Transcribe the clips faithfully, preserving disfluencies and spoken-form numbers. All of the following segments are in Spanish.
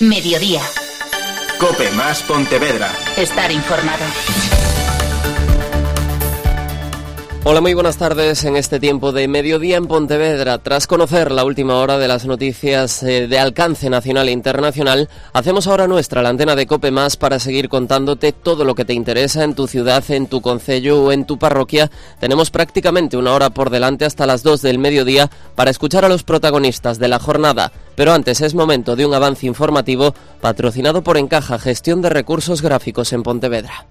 Mediodía. COPE más Pontevedra. Estar informado. Hola, muy buenas tardes en este tiempo de Mediodía en Pontevedra. Tras conocer la última hora de las noticias eh, de alcance nacional e internacional, hacemos ahora nuestra la antena de COPE más para seguir contándote todo lo que te interesa en tu ciudad, en tu concello o en tu parroquia. Tenemos prácticamente una hora por delante hasta las dos del mediodía para escuchar a los protagonistas de la jornada. Pero antes es momento de un avance informativo patrocinado por Encaja, gestión de recursos gráficos en Pontevedra.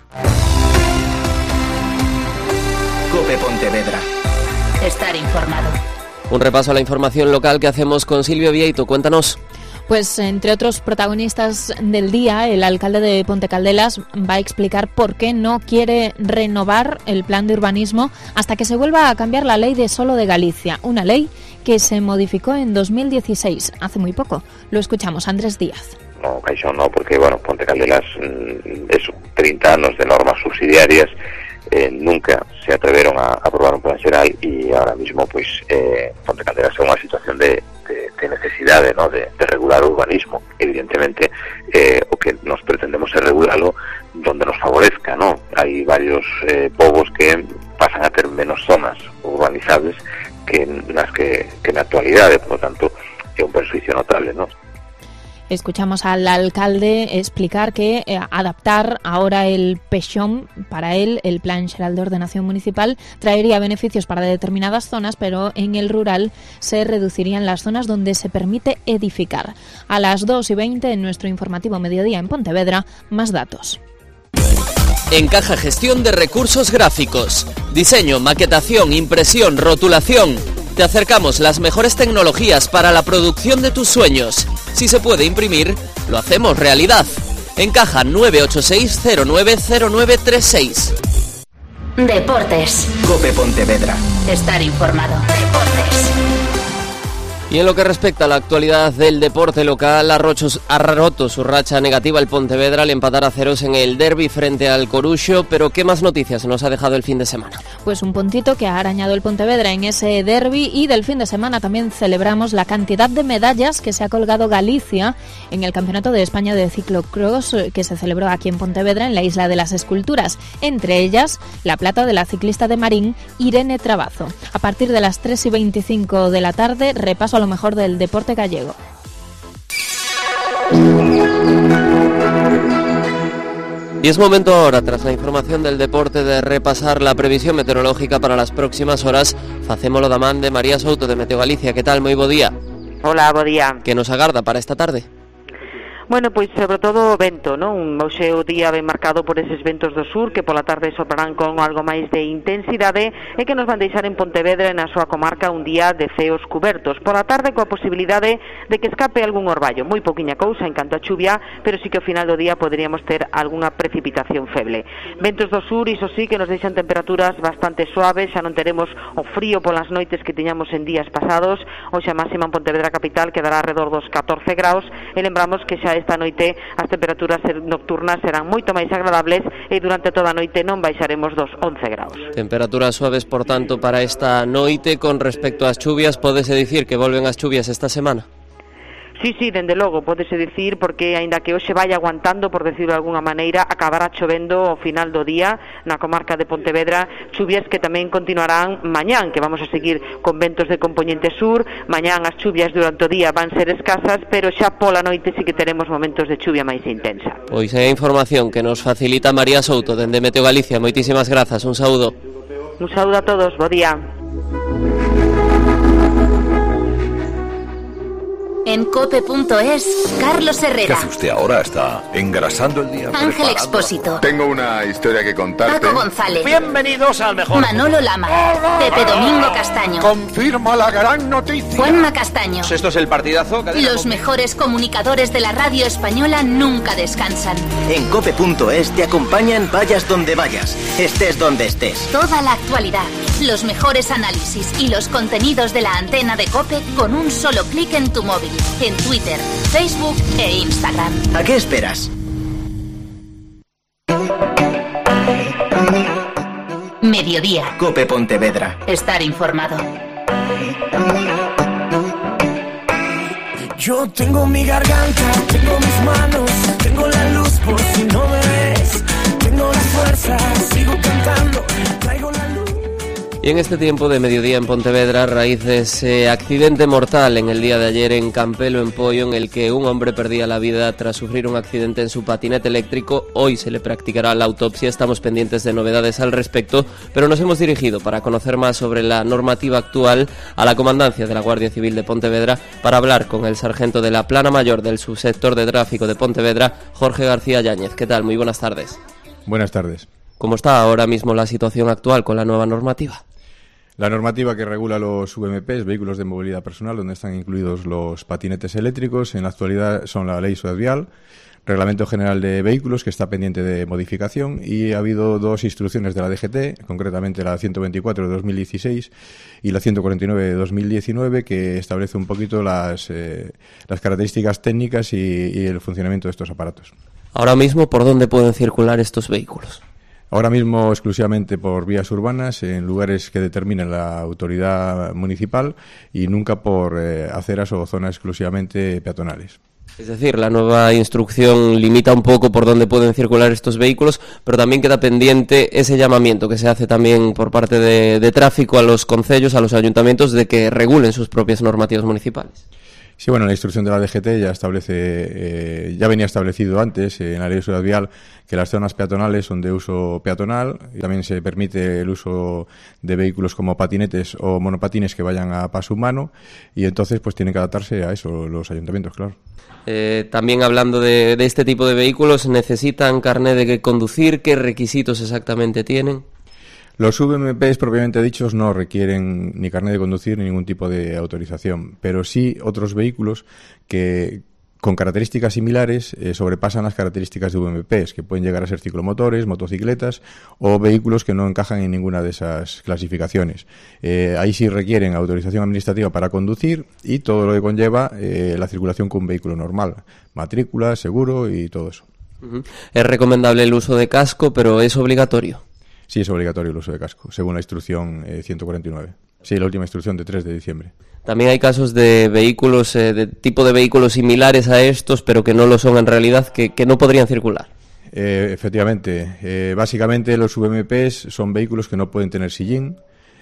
COPE Pontevedra. Estar informado. Un repaso a la información local que hacemos con Silvia Vieito. Cuéntanos. Pues entre otros protagonistas del día, el alcalde de Ponte Caldelas va a explicar por qué no quiere renovar el plan de urbanismo hasta que se vuelva a cambiar la ley de suelo de Galicia, una ley que se modificó en dos mil dieciséis, hace muy poco. Lo escuchamos, Andrés Díaz. No, Caixón no, porque bueno, Ponte Caldelas es treinta anos de normas subsidiarias. Eh, nunca se atreveron a, a aprobar un plan xeral e ahora mismo pois eh, Ponte Caldelas é unha situación de, de, de necesidade, ¿no? de, de regular o urbanismo. Evidentemente eh, o que nos pretendemos é regularlo donde nos favorezca, ¿no? Hai varios eh, povos que pasan a ter menos zonas urbanizables que nas que, que na actualidade, por lo tanto é un perjuicio notable, ¿no? Escuchamos al alcalde explicar que eh, adaptar ahora el PEXOM, para él, el Plan Xeral de Ordenación Municipal, traería beneficios para determinadas zonas, pero en el rural se reducirían las zonas donde se permite edificar. A las dos y veinte en nuestro informativo Mediodía en Pontevedra, más datos. Encaja, gestión de recursos gráficos. Diseño, maquetación, impresión, rotulación. Te acercamos las mejores tecnologías para la producción de tus sueños. Si se puede imprimir, lo hacemos realidad. Encaja nueve ocho seis cero nueve cero nueve tres seis. Deportes. COPE Pontevedra. Estar informado. Deportes. Y en lo que respecta a la actualidad del deporte local, ha roto su racha negativa el Pontevedra al empatar a ceros en el derbi frente al Coruxo. Pero ¿qué más noticias nos ha dejado el fin de semana? Pues un puntito que ha arañado el Pontevedra en ese derbi, y del fin de semana también celebramos la cantidad de medallas que se ha colgado Galicia en el Campeonato de España de Ciclocross que se celebró aquí en Pontevedra, en la Isla de las Esculturas. Entre ellas, la plata de la ciclista de Marín, Irene Trabazo. A partir de las tres y veinticinco de la tarde, repaso a lo mejor del deporte gallego. Y es momento ahora, tras la información del deporte, de repasar la previsión meteorológica para las próximas horas. Facémolo da man de María Souto de Meteo Galicia. Que tal? Moi bo día. Hola, bo día. Que nos agarda para esta tarde? Bueno, pois sobre todo vento, non? Un hoxe o día ben marcado por eses ventos do sur que pola tarde soprarán con algo máis de intensidade e que nos van deixar en Pontevedra e na súa comarca un día de ceos cubertos. Pola tarde coa posibilidade de que escape algún orballo, moi pouquiña cousa en canto a chuvia, pero sí que ao final do día poderíamos ter algunha precipitación feble. Ventos do sur, iso sí, que nos deixan temperaturas bastante suaves, xa non teremos o frío polas noites que tiñamos en días pasados. Hoxe a máxima en Pontevedra capital quedará alrededor dos catorce graus e lembramos que xa esta noite as temperaturas nocturnas serán moito máis agradables e durante toda a noite non baixaremos dos once graus. Temperaturas suaves, por tanto, para esta noite. Con respecto ás chuvias, pódese dicir que volven as chuvias esta semana? Sí, sí, dende logo, pódese dicir, porque aínda que hoxe vai aguantando, por decirlo de alguna maneira, acabará chovendo ao final do día na comarca de Pontevedra, chuvias que tamén continuarán mañán, que vamos a seguir con ventos de componente sur. Mañán as chuvias durante o día van ser escasas, pero xa pola noite sí que teremos momentos de chuvia máis intensa. Pois é a información que nos facilita María Souto dende Meteo Galicia. Moitísimas grazas, un saúdo. Un saúdo a todos, bo día. En cope punto es, Carlos Herrera. ¿Qué hace usted ahora? ¿Está engrasando el día? Ángel Expósito. Tengo una historia que contarte. Paco González. Bienvenidos al mejor. Manolo Lama. Pepe Domingo Castaño. Confirma la gran noticia. Juanma Castaño. Esto es el partidazo. Los mejores comunicadores de la radio española nunca descansan. En cope punto es te acompañan vayas donde vayas, estés donde estés. Toda la actualidad, los mejores análisis y los contenidos de la antena de COPE con un solo clic en tu móvil. En Twitter, Facebook e Instagram. ¿A qué esperas? Mediodía. COPE Pontevedra. Estar informado. Yo tengo mi garganta, tengo mis manos. Y en este tiempo de mediodía en Pontevedra, a raíz de ese accidente mortal en el día de ayer en Campelo, en Poio, en el que un hombre perdía la vida tras sufrir un accidente en su patinete eléctrico, hoy se le practicará la autopsia. Estamos pendientes de novedades al respecto, pero nos hemos dirigido para conocer más sobre la normativa actual a la Comandancia de la Guardia Civil de Pontevedra para hablar con el sargento de la Plana Mayor del Subsector de Tráfico de Pontevedra, Jorge García Yáñez. ¿Qué tal? Muy buenas tardes. Buenas tardes. ¿Cómo está ahora mismo la situación actual con la nueva normativa? La normativa que regula los V M Ps, vehículos de movilidad personal, donde están incluidos los patinetes eléctricos, en la actualidad son la Ley Seguridad Vial, Reglamento General de Vehículos, que está pendiente de modificación, y ha habido dos instrucciones de la D G T, concretamente la ciento veinticuatro de dos mil dieciséis y la ciento cuarenta y nueve de dos mil diecinueve, que establece un poquito las, eh, las características técnicas y, y el funcionamiento de estos aparatos. Ahora mismo, ¿por dónde pueden circular estos vehículos? Ahora mismo exclusivamente por vías urbanas, en lugares que determine la autoridad municipal, y nunca por eh, aceras o zonas exclusivamente peatonales. Es decir, la nueva instrucción limita un poco por dónde pueden circular estos vehículos, pero también queda pendiente ese llamamiento que se hace también por parte de, de tráfico a los concellos, a los ayuntamientos, de que regulen sus propias normativas municipales. Sí, bueno, la instrucción de la D G T ya establece, eh, ya venía establecido antes eh, en la Ley de Seguridad Vial que las zonas peatonales son de uso peatonal, y también se permite el uso de vehículos como patinetes o monopatines que vayan a paso humano, y entonces pues tienen que adaptarse a eso los ayuntamientos, claro. Eh, también hablando de, de este tipo de vehículos, ¿necesitan carné de conducir? ¿Qué requisitos exactamente tienen? Los V M Ps propiamente dichos no requieren ni carnet de conducir ni ningún tipo de autorización, pero sí otros vehículos que con características similares eh, sobrepasan las características de V M Ps, que pueden llegar a ser ciclomotores, motocicletas o vehículos que no encajan en ninguna de esas clasificaciones. Eh, ahí sí requieren autorización administrativa para conducir y todo lo que conlleva eh, la circulación con un vehículo normal, matrícula, seguro y todo eso. Uh-huh. Es recomendable el uso de casco, pero ¿es obligatorio? Sí, es obligatorio el uso de casco, según la instrucción eh, ciento cuarenta y nueve. Sí, la última instrucción de tres de diciembre. También hay casos de vehículos, eh, de tipo de vehículos similares a estos, pero que no lo son en realidad, que, que no podrían circular. Eh, efectivamente. Eh, básicamente los V M Ps son vehículos que no pueden tener sillín,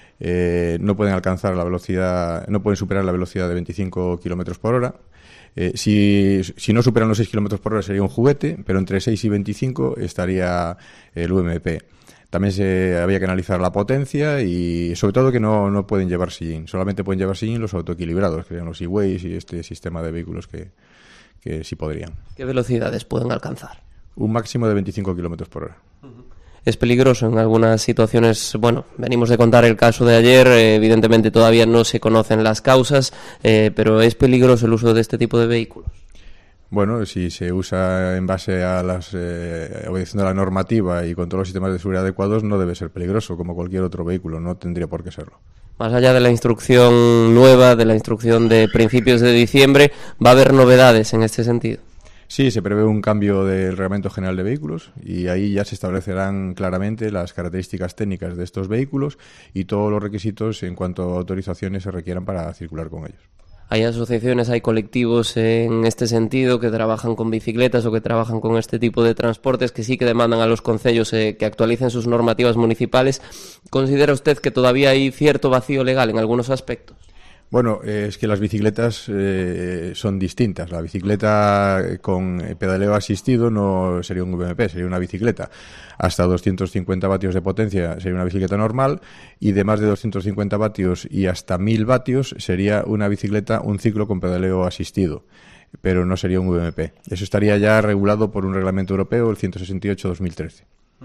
eh, no pueden alcanzar la velocidad, no pueden superar la velocidad de veinticinco kilómetros por hora. Eh, si, si no superan los seis kilómetros por hora sería un juguete, pero entre seis y veinticinco estaría el V M P. También se había que analizar la potencia y sobre todo que no, no pueden llevar sillín. Solamente pueden llevar sillín los autoequilibrados, que serían los e-ways y este sistema de vehículos que, que sí podrían. ¿Qué velocidades pueden alcanzar? Un máximo de veinticinco kilómetros por hora. Uh-huh. Es peligroso en algunas situaciones. Bueno, venimos de contar el caso de ayer, eh, evidentemente todavía no se conocen las causas, eh, pero ¿es peligroso el uso de este tipo de vehículos? Bueno, si se usa en base a las eh, obedeciendo a la normativa y con todos los sistemas de seguridad adecuados, no debe ser peligroso, como cualquier otro vehículo, no tendría por qué serlo. Más allá de la instrucción nueva, de la instrucción de principios de diciembre, ¿va a haber novedades en este sentido? Sí, se prevé un cambio del Reglamento General de Vehículos y ahí ya se establecerán claramente las características técnicas de estos vehículos y todos los requisitos en cuanto a autorizaciones se requieran para circular con ellos. Hay asociaciones, hay colectivos en este sentido que trabajan con bicicletas o que trabajan con este tipo de transportes que sí que demandan a los concellos eh, que actualicen sus normativas municipales. ¿Considera usted que todavía hay cierto vacío legal en algunos aspectos? Bueno, eh, es que las bicicletas eh, son distintas. La bicicleta con pedaleo asistido no sería un V M P, sería una bicicleta. Hasta doscientos cincuenta vatios de potencia sería una bicicleta normal y de más de doscientos cincuenta vatios y hasta mil vatios sería una bicicleta, un ciclo con pedaleo asistido, pero no sería un V M P. Eso estaría ya regulado por un reglamento europeo, el ciento sesenta y ocho barra dos mil trece. Uh-huh.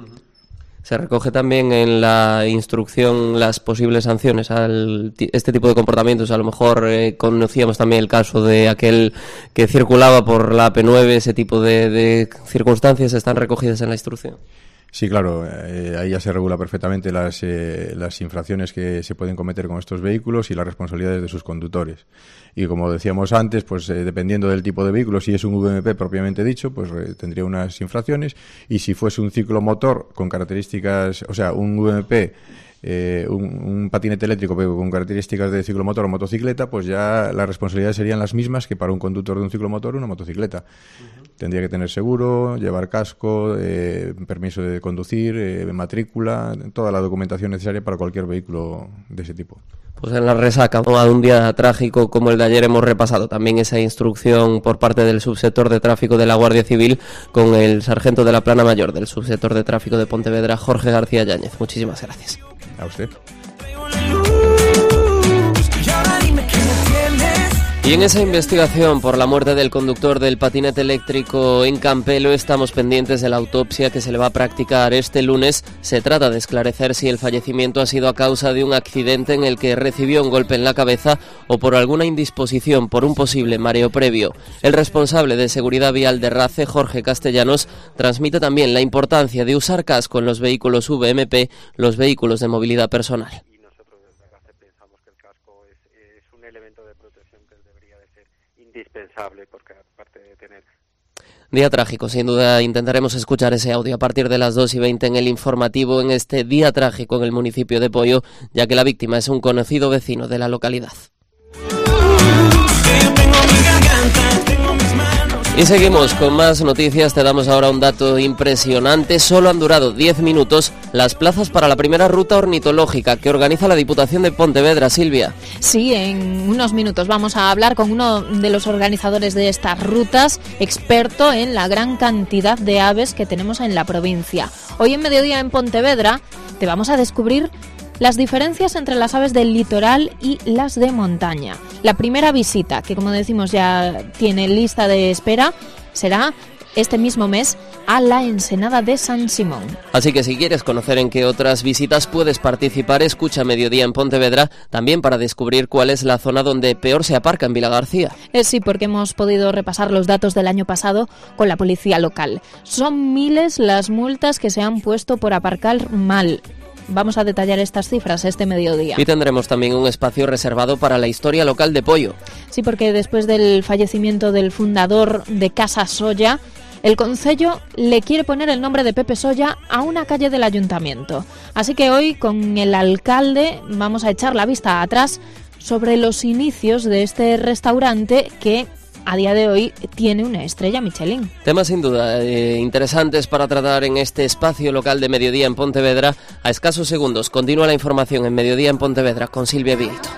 Se recoge también en la instrucción las posibles sanciones a este tipo de comportamientos. A lo mejor eh, conocíamos también el caso de aquel que circulaba por la A P nueve. Ese tipo de, de circunstancias están recogidas en la instrucción. Sí, claro, eh, ahí ya se regula perfectamente las, eh, las infracciones que se pueden cometer con estos vehículos y las responsabilidades de sus conductores. Y como decíamos antes, pues eh, dependiendo del tipo de vehículo, si es un V M P propiamente dicho, pues eh, tendría unas infracciones, y si fuese un ciclomotor con características, o sea, un V M P eh, un, un patinete eléctrico pero con características de ciclomotor o motocicleta, pues ya las responsabilidades serían las mismas que para un conductor de un ciclomotor o una motocicleta. Uh-huh. Tendría que tener seguro, llevar casco, eh, permiso de conducir, eh, matrícula, toda la documentación necesaria para cualquier vehículo de ese tipo. Pues en la resaca a un día trágico como el de ayer hemos repasado también esa instrucción por parte del subsector de tráfico de la Guardia Civil con el sargento de la Plana Mayor del subsector de tráfico de Pontevedra, Jorge García Yáñez. Muchísimas gracias. A usted. Y en esa investigación por la muerte del conductor del patinete eléctrico en Campelo estamos pendientes de la autopsia que se le va a practicar este lunes. Se trata de esclarecer si el fallecimiento ha sido a causa de un accidente en el que recibió un golpe en la cabeza o por alguna indisposición por un posible mareo previo. El responsable de seguridad vial de RACE, Jorge Castellanos, transmite también la importancia de usar casco en los vehículos V M P, los vehículos de movilidad personal. Indispensable, porque aparte de tener... Día trágico, sin duda intentaremos escuchar ese audio a partir de las dos y veinte en el informativo en este día trágico en el municipio de Poio, ya que la víctima es un conocido vecino de la localidad. Y seguimos con más noticias. Te damos ahora un dato impresionante. Solo han durado diez minutos las plazas para la primera ruta ornitológica que organiza la Diputación de Pontevedra, Silvia. Sí, en unos minutos vamos a hablar con uno de los organizadores de estas rutas, experto en la gran cantidad de aves que tenemos en la provincia. Hoy en Mediodía en Pontevedra te vamos a descubrir las diferencias entre las aves del litoral y las de montaña. La primera visita, que como decimos ya tiene lista de espera, será este mismo mes a la Ensenada de San Simón. Así que si quieres conocer en qué otras visitas puedes participar, escucha Mediodía en Pontevedra, también para descubrir cuál es la zona donde peor se aparca en Vilagarcía. Eh, sí, porque hemos podido repasar los datos del año pasado con la policía local. Son miles las multas que se han puesto por aparcar mal. Vamos a detallar estas cifras este mediodía. Y tendremos también un espacio reservado para la historia local de Poio. Sí, porque después del fallecimiento del fundador de Casa Solla, el concello le quiere poner el nombre de Pepe Solla a una calle del ayuntamiento. Así que hoy con el alcalde vamos a echar la vista atrás sobre los inicios de este restaurante que a día de hoy tiene una estrella Michelin. Temas sin duda eh, interesantes para tratar en este espacio local de Mediodía en Pontevedra. A escasos segundos continúa la información en Mediodía en Pontevedra con Silvia Vieito.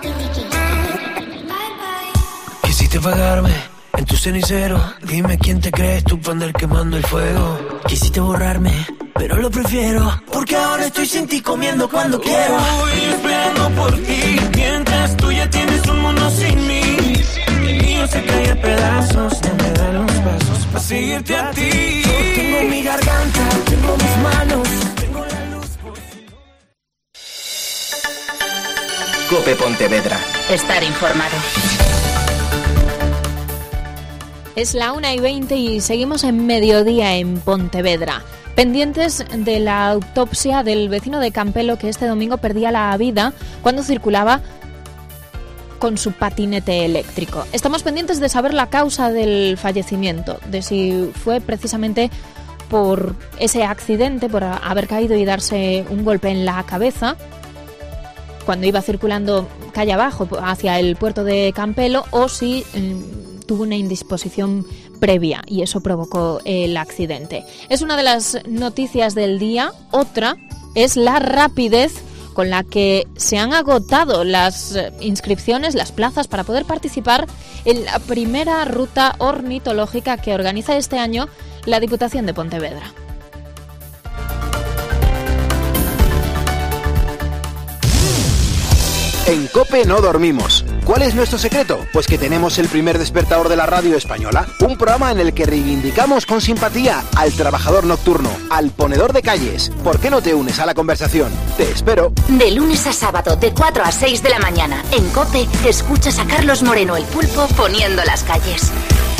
Quisiste pagarme en tu cenicero, dime quién te crees tú para andar quemando el fuego. Quisiste borrarme, pero lo prefiero, porque ahora estoy sin ti comiendo cuando quiero. Voy esperando por ti, mientras tú ya tienes un mundo sin mí. El mío se cae a pedazos, no me dan los pasos para seguirte a ti. Yo tengo mi garganta, tengo mis manos, tengo la luz por ti. COPE Pontevedra. Estar informado. Es la una y veinte y seguimos en Mediodía en Pontevedra. Pendientes de la autopsia del vecino de Campelo que este domingo perdía la vida cuando circulaba con su patinete eléctrico. Estamos pendientes de saber la causa del fallecimiento, de si fue precisamente por ese accidente, por haber caído y darse un golpe en la cabeza cuando iba circulando calle abajo hacia el puerto de Campelo, o si eh, tuvo una indisposición previa y eso provocó el accidente. Es una de las noticias del día. Otra es la rapidez con la que se han agotado las inscripciones, las plazas para poder participar en la primera ruta ornitológica que organiza este año la Diputación de Pontevedra. En COPE no dormimos. ¿Cuál es nuestro secreto? Pues que tenemos el primer despertador de la radio española, un programa en el que reivindicamos con simpatía al trabajador nocturno, al ponedor de calles. ¿Por qué no te unes a la conversación? Te espero. De lunes a sábado, de cuatro a seis de la mañana, en COPE, escuchas a Carlos Moreno el Pulpo poniendo las calles.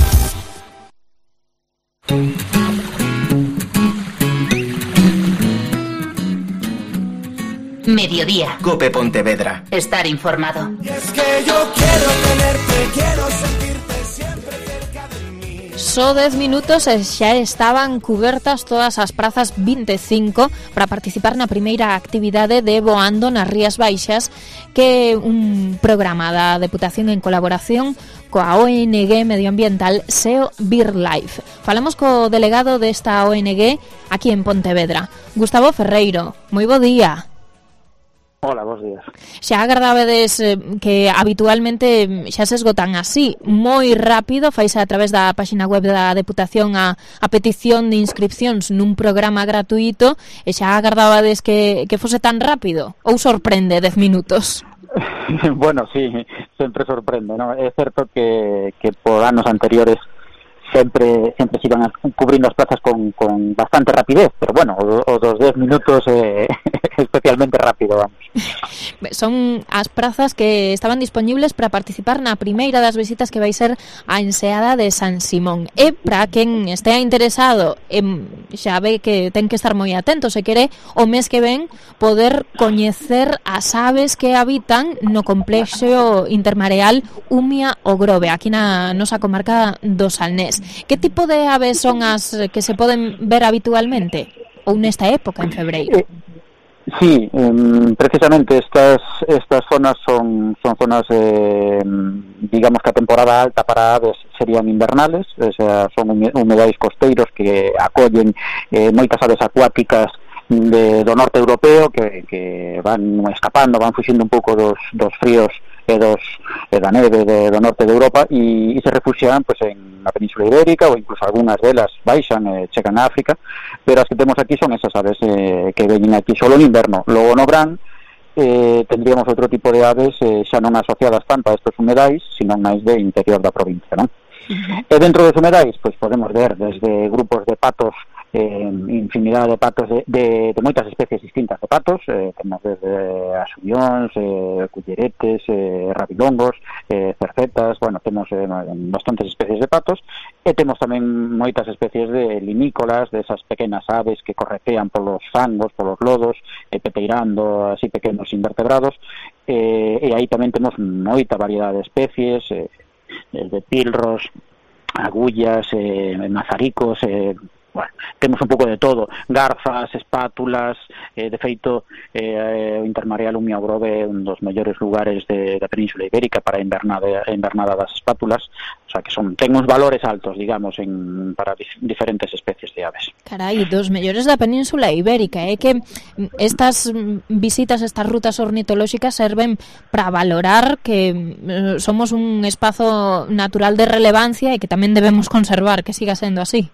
Mediodía. COPE Pontevedra. Estar informado. Y es que yo quiero tenerte, quiero sentirte siempre cerca de mí. só dez minutos e xa estaban cubertas todas as prazas vinte e cinco para participar na primeira actividade de Voando nas Rías Baixas, que é un programa da Deputación en colaboración coa O N G medioambiental SEO BirdLife. Falamos co delegado desta O N G aquí en Pontevedra, Gustavo Ferreiro. Moi bo día. Hola, bons días. Xa agardábedes eh, que habitualmente xa se esgotan así, moi rápido, faise a través da páxina web da Deputación a, a petición de inscripcións nun programa gratuito, e xa agardábades que, que fose tan rápido? Ou sorprende dez minutos? Bueno, sí, sempre sorprende, ¿no? É certo que, que por anos anteriores sempre sempre se iban cubrindo as plazas con, con bastante rapidez, pero bueno, o, o dos dez minutos é eh, especialmente rápido, vamos. Son as prazas que estaban disponibles para participar na primeira das visitas que vai ser a Enseada de San Simón. E para quen estea interesado, em, xa ve que ten que estar moi atento, se quere o mes que ven poder coñecer as aves que habitan no complexo intermareal Umia o Grove, aquí na nosa comarca do Salnés. Que tipo de aves son as que se poden ver habitualmente? Ou nesta época, en febreiro? Sí, um, precisamente estas estas zonas son son zonas, eh, digamos que a temporada alta para aves serían invernales, o sea, son humedais costeiros que acollen eh, moitas aves acuáticas de, do norte europeo que, que van escapando, van fuxindo un pouco dos, dos fríos e dos e da neve de, do norte de Europa e, e se refuxian pues, en na Península Ibérica ou incluso algunhas delas baixan e eh, chegan a África, pero as que temos aquí son esas aves eh, que veñen aquí solo en inverno. Logo no verán eh, tendríamos outro tipo de aves eh, xa non asociadas tanto a estes humedais, sino máis de interior da provincia, non? E dentro dos humedais, pois podemos ver desde grupos de patos, eh, infinidade de patos de, de, de moitas especies distintas de patos, eh, temos desde asubións, eh, culleretes, eh, rabilongos, eh, cercetas, bueno, temos eh, bastantes especies de patos, e temos tamén moitas especies de limícolas, desas pequenas aves que corretean polos fangos, polos lodos, eh, peteirando así pequenos invertebrados, eh, e aí tamén temos moita variedade de especies, eh, desde pilros, agullas, eh, mazaricos, eh, bueno, temos un pouco de todo, garzas, espátulas, eh, de feito eh, o intermareal Umia o Grove é un dos mellores lugares de, da Península Ibérica para a invernada, a invernada das espátulas, o sea que son ten uns valores altos, digamos, en, para dif, diferentes especies de aves. Carai, dos mellores da Península Ibérica, é eh, que estas visitas, estas rutas ornitolóxicas serven para valorar que eh, somos un espazo natural de relevancia e que tamén debemos conservar, que siga sendo así.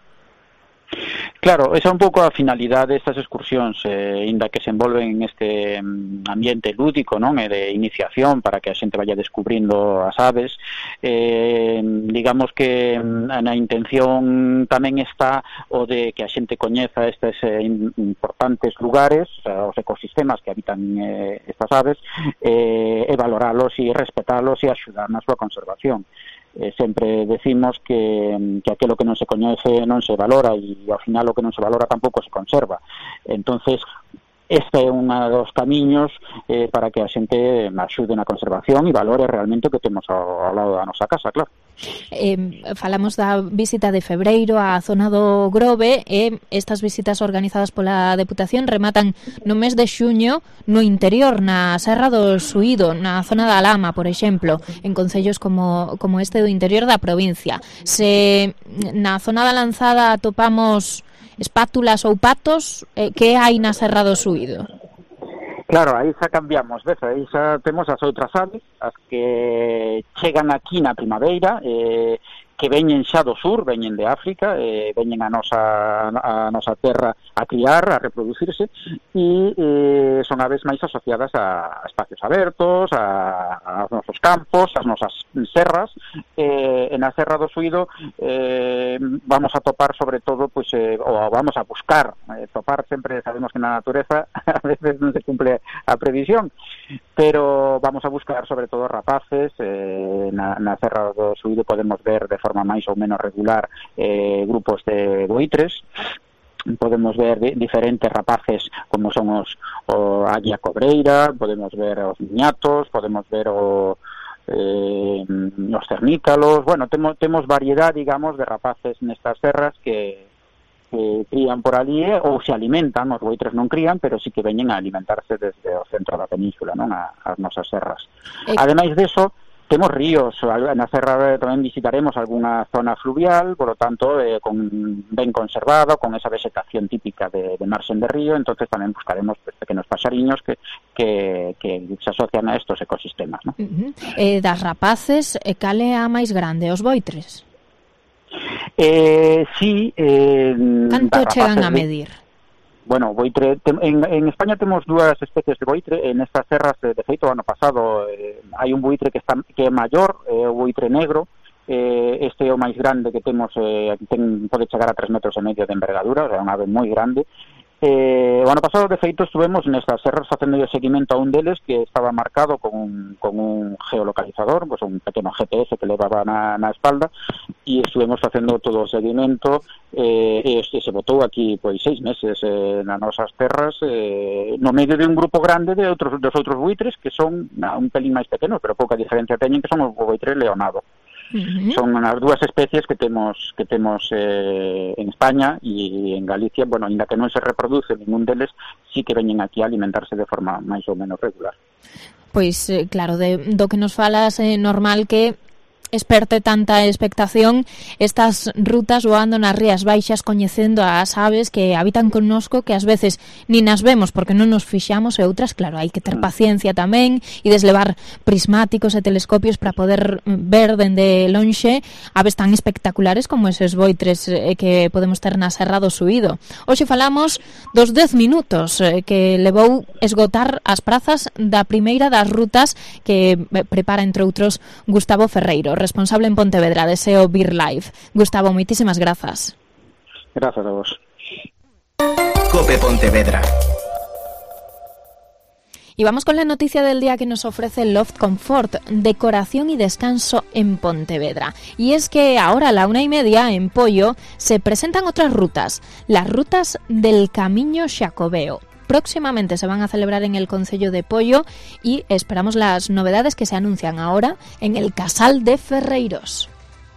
Claro, esa é un pouco a finalidade destas excursións, eh, inda que se envolven en este ambiente lúdico, non, e de iniciación para que a xente vaya descubrindo as aves, eh, digamos que na intención tamén está o de que a xente coñeza estes eh, importantes lugares, o sea, os ecosistemas que habitan eh, estas aves, eh, e valoralos e respetalos e axudar na súa conservación. Eh, sempre decimos que, que aquilo que non se coñece non se valora e ao final o que non se valora tampouco se conserva. Entonces, este é un dos camiños eh, para que a xente axude na conservación e valore realmente o que temos ao, ao lado da nosa casa, claro. Eh, falamos da visita de febreiro á zona do Grove e estas visitas organizadas pola Deputación rematan no mes de xuño no interior, na Serra do Suído, na zona da Lama, por exemplo, en concellos como, como este do interior da provincia. Se na zona da Lanzada atopamos espátulas ou patos, eh, que hai na Serra do Suído? Claro, aí xa cambiamos, ves, aí xa temos as outras aves, as que chegan aquí na primavera, eh, que veñen xa do sur, veñen de África, eh, veñen a nosa, a nosa terra a criar, a reproducirse, e eh, son aves máis asociadas a espacios abertos, a, a nosos campos, as nosas serras, eh, en a Serra do Suído eh, vamos a topar sobre todo, pues, eh, ou vamos a buscar, eh, topar sempre, sabemos que na natureza a veces non se cumple a previsión, pero vamos a buscar sobre todo rapaces, eh, na, na Serra do Suído podemos ver de forma máis ou menos regular eh, grupos de buitres, podemos ver de, diferentes rapaces como son os o águia cobreira, podemos ver os niñatos, podemos ver o eh, os cernícalos, bueno, temos, temos variedad, digamos, de rapaces nestas serras que, que crían por ali eh, ou se alimentan, os buitres non crían, pero sí que veñen a alimentarse desde o centro da península, non, a, as nosas serras. Eh, Ademais deso, temos ríos, na serra tamén visitaremos algunha zona fluvial, por lo tanto, eh, con, ben conservado, con esa vegetación típica de, de marxen de río, entonces tamén buscaremos pues, pequenos paxariños que, que, que se asocian a estos ecosistemas, ¿no? Uh-huh. Eh, das rapaces, eh, cal é a máis grande, os boitres? Eh, sí. Eh, Canto chegan a medir? Bueno, boitre, te, en, en España temos dúas especies de boitre. En estas serras, de, de feito, ano pasado eh, hai un boitre que está que é maior, é eh, o boitre negro. Eh, este é o máis grande que temos, eh, ten, pode chegar a tres metros e medio de envergadura, é unha ave moi grande. Eh, o ano pasado, de feito, estuvemos nestas serras facendo o seguimento a un deles que estaba marcado con un, con un geolocalizador, pues un pequeno G P S que levaba na, na espalda, e estuvemos facendo todo o seguimento, eh, e este se botou aquí pois seis meses eh, nas nosas terras, eh, no medio de un grupo grande de outros dos outros buitres que son na, un pelín máis pequenos, pero pouca diferencia teñen, que son os buitres leonado. Uh-huh. Son as dúas especies que temos que temos eh, en España e en Galicia, bueno, ainda que non se reproduce ningún deles, sí que veñen aquí a alimentarse de forma máis ou menos regular. Pois, eh, claro, de, do que nos falas é eh, normal que esperte tanta expectación estas rutas voando nas rías baixas, coñecendo as aves que habitan connosco, que ás veces nin as vemos porque non nos fixamos, e outras, claro, hai que ter paciencia tamén e deslevar prismáticos e telescopios para poder ver dende lonxe aves tan espectaculares como eses boitres eh, que podemos ter na Serra do Suído. Hoxe falamos dos dez minutos eh, que levou esgotar as prazas da primeira das rutas que prepara, entre outros, Gustavo Ferreiro, responsable en Pontevedra de S E O BirdLife. Gustavo, moitísimas grazas. Grazas a vos. Cope Pontevedra. Y vamos con la noticia del día que nos ofrece Loft Comfort, decoración y descanso en Pontevedra. Y es que ahora a la una y media en Pollo se presentan otras rutas, las rutas del Camiño Xacobeo. Próximamente se van a celebrar en el Concello de Pollo y esperamos las novedades que se anuncian ahora en el Casal de Ferreiros.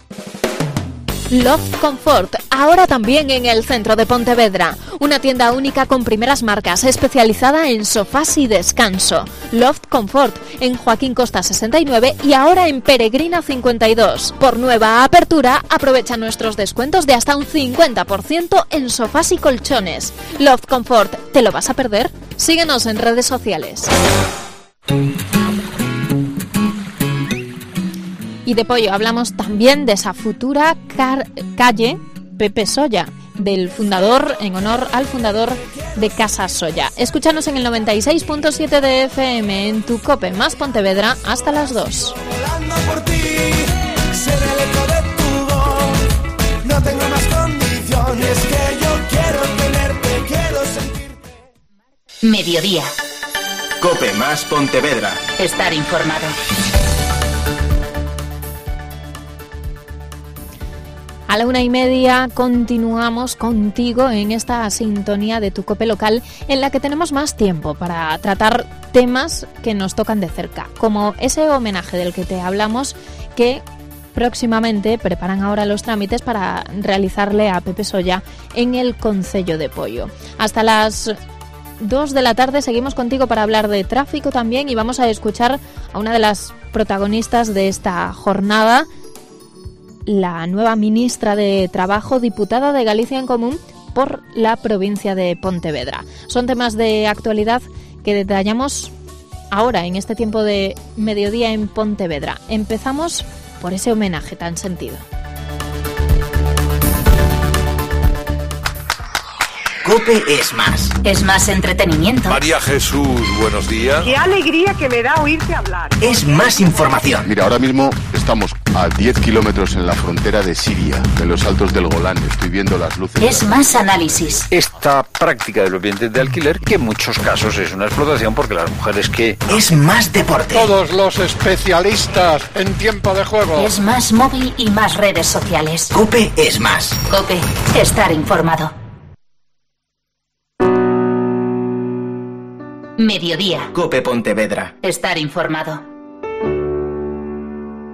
Loft Comfort, ahora también en el centro de Pontevedra. Una tienda única con primeras marcas, especializada en sofás y descanso. Loft Comfort, en Joaquín Costa sesenta y nueve y ahora en Peregrina cincuenta y dos. Por nueva apertura, aprovecha nuestros descuentos de hasta un cincuenta por ciento en sofás y colchones. Loft Comfort, ¿te lo vas a perder? Síguenos en redes sociales. Y de Pollo hablamos también de esa futura car- calle Pepe Solla, del fundador, en honor al fundador de Casa Solla. Escúchanos en el noventa y seis punto siete de F M en tu Cope más Pontevedra hasta las dos. Por ti, ser el eco de tu voz. No tengo más condiciones que yo quiero tenerte, quiero sentirte. Mediodía. Cope más Pontevedra. Estar informado. A la una y media continuamos contigo en esta sintonía de tu Cope local, en la que tenemos más tiempo para tratar temas que nos tocan de cerca, como ese homenaje del que te hablamos, que próximamente preparan ahora los trámites para realizarle a Pepe Solla en el Concello de Pollo. Hasta las dos de la tarde seguimos contigo para hablar de tráfico también, y vamos a escuchar a una de las protagonistas de esta jornada, la nueva ministra de Trabajo, diputada de Galicia en Común por la provincia de Pontevedra. Son temas de actualidad que detallamos ahora en este tiempo de mediodía en Pontevedra. Empezamos por ese homenaje tan sentido. Cope es más. Es más entretenimiento. María Jesús, buenos días. Qué alegría que me da oírte hablar. Es más información. Mira, ahora mismo estamos a diez kilómetros en la frontera de Siria, en los altos del Golán. Estoy viendo las luces. Es más análisis. Esta práctica de los bienes de alquiler, que en muchos casos es una explotación, porque las mujeres que... Es más deporte. Todos los especialistas en tiempo de juego. Es más móvil y más redes sociales. Cope es más. Cope, estar informado. Mediodía. Cope Pontevedra. Estar informado.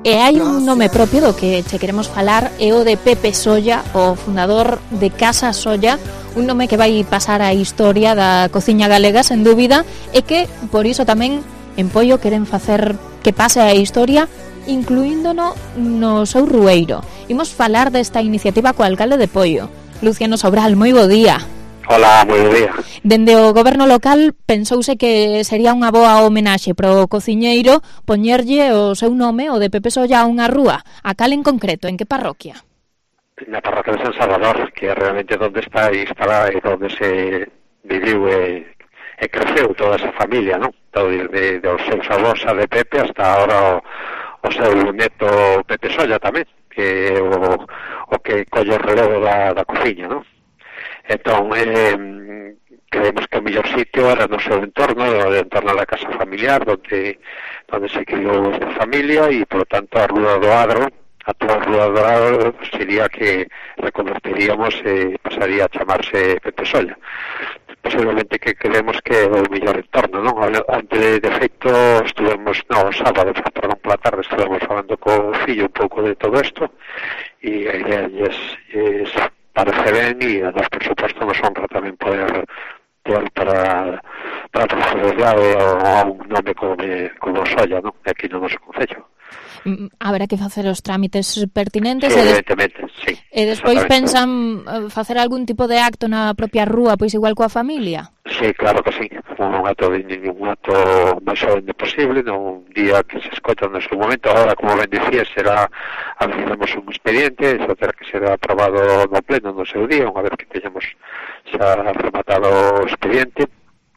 E hai un nome propio do que che queremos falar, é o de Pepe Solla, o fundador de Casa Solla, un nome que vai pasar a historia da cociña galega, sen dúbida, e que, por iso tamén, en Poio queren facer que pase a historia, incluíndono no seu rueiro. Imos falar desta iniciativa co alcalde de Poio, Luciano Sobral. Moi bo día. Hola, moi bo día. Dende o goberno local pensouse que sería unha boa homenaxe pro cociñeiro poñerlle o seu nome, o de Pepe Solla, a unha rúa. A cal en concreto? En que parroquia? Na parroquia de San Salvador, que é realmente onde está e estará e onde se viviu e, e creceu toda esa familia, non? Todo de, de os seus avós a de Pepe hasta ahora o, o seu neto Pepe Solla tamén, que é o, o que colle o relevo da, da cociña, non? Entón, eh, creemos que o mellor sitio era no seu entorno, no entorno da casa familiar, donde, donde se criou esta familia, e, por lo tanto, a Rúa do Adro, a toda a Rúa do Adro, sería que reconverteríamos e eh, pasaría a chamarse Pepe Solla. Posiblemente que creemos que é o mellor entorno, non? Antes, de feito, estuvemos, no, sábado, perdón, pola tarde, estuvemos falando co fillo un pouco de todo isto, e a idea é, é parece ben, e a nos, por suposto, nos honra tamén poder ter para para proceder a un nome como, como Solla, non? Aquí no noso concello. Haberá que facer os trámites pertinentes. Sí, evidentemente, sí. E despois pensan facer algún tipo de acto na propia rúa, pois igual coa familia? Sí, claro que sí. Un acto de ningún acto máis solemne posible, non un día que se escoita no seu momento. Ahora, como ben dicía, será, abriremos un expediente, eso terá que ser aprobado no pleno no seu día, unha vez que teñamos xa rematado o expediente.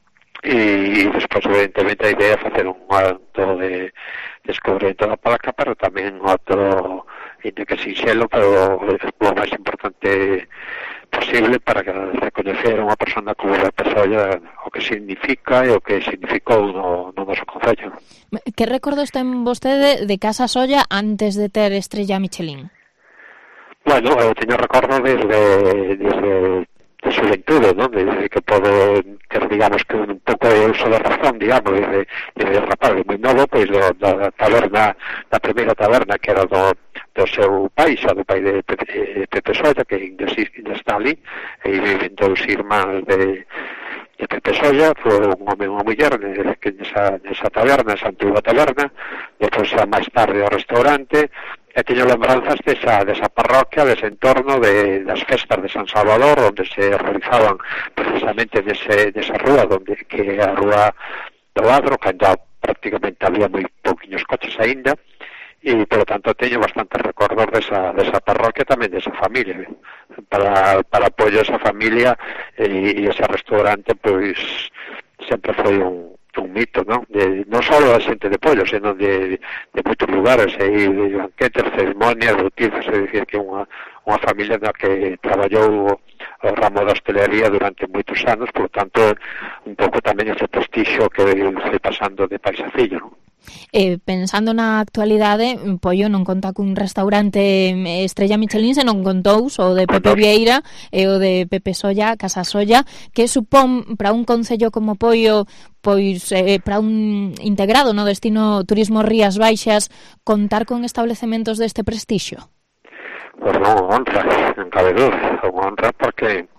E despois, evidentemente, a idea é facer un acto de descubrimento da placa, pero tamén outro, ainda que sinxelo, pero o máis importante posible para que recoñecer unha persona como Pepe Solla, o que significa e o que significou no, no noso concello. Que recordos ten vostede de Casa Solla antes de ter estrella Michelin? Bueno, eu teño recordo desde, desde de xuventude, non? Desde que podo ter, digamos, que un pouco de uso de razón, digamos, desde, desde rapaz moi novo, pois do, da taberna, da primeira taberna que era do, do seu pai, xa do pai de Pepe, Pepe Solla, que ainda está ali, e viven dous irmáns de, de Pepe Solla, foi un home e unha muller que nesa, nesa taberna, esa antigua taberna, depois xa máis tarde o restaurante, e teño lembranzas desa, desa parroquia, dese entorno de, das festas de San Salvador, onde se realizaban precisamente nese, nesa rúa, donde que é a Rúa do Adro, que já prácticamente había moi pouquiños coches aínda, e, por lo tanto, teño bastantes recordos desa, desa parroquia, tamén desa familia. Para, para apoio a esa familia e, e ese restaurante, pois, sempre foi un un mito, non? De, non só da xente de Pollo, senón de, de moitos lugares, e de banquetes, ceremonias, bautizos, é dicir, que unha, unha familia na que traballou o ramo da hostelería durante moitos anos, por tanto, un pouco tamén ese prestixio que foi pasando de pais a fillo, non? Eh, pensando na actualidade, Pollo non conta cun restaurante estrella Michelin, senón con dous, o de Pepe Vieira e o de Pepe Solla, Casa Solla, que supón para un concello como Pollo, pois eh, para un integrado no destino turismo Rías Baixas, contar con establecementos deste prestixio? Pois non, honra, non cabe dúda, unha honra porque